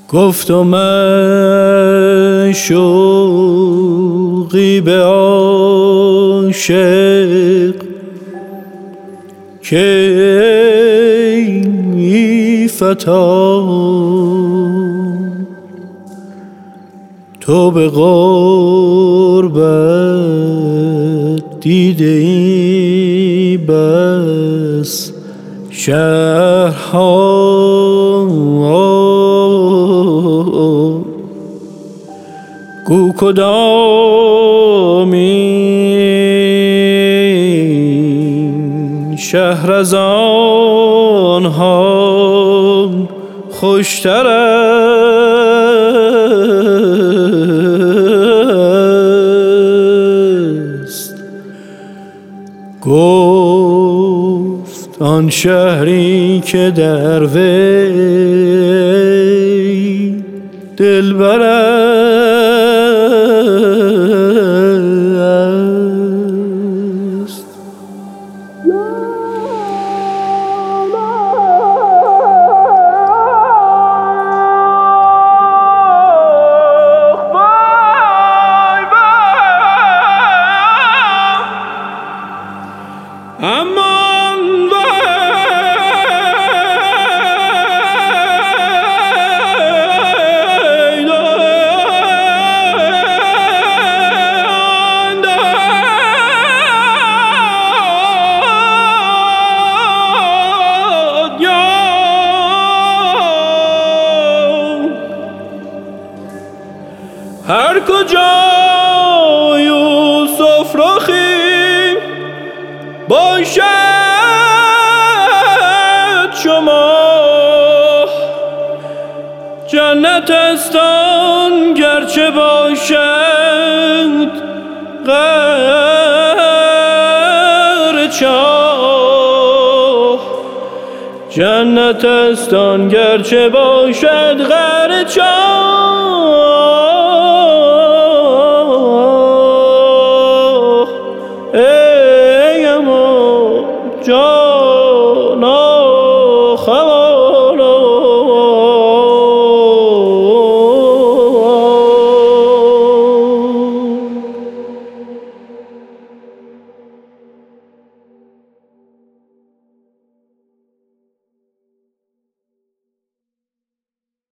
گفتم معشوقی به عاشق که ای فتا تو به غربت دیده ای بس شهرها گو کدامین شهر از آنها خوشتر است؟ گفت آن شهری که در وی دلبر است. هر کجا یوسف رخی باشد شما جنت است آن گرچه باشد غر چاه. جنت است آن گرچه باشد غر چاه.